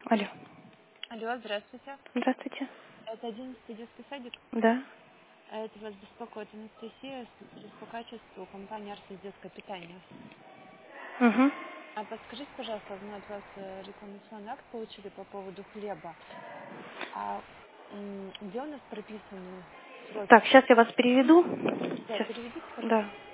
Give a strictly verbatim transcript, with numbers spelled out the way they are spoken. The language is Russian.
Алло. Алло, здравствуйте. Здравствуйте. Это одиннадцатый детский садик. Да. Это вас беспокоит Анастасия, с- по качеству компании «Арсис детское питание». Угу. А подскажите, пожалуйста, мы от вас э, рекламационный акт получили по поводу хлеба. А м, где у нас прописаны сроки? Так, сейчас я вас переведу. Да, Сейчас. переведите, Да. пожалуйста.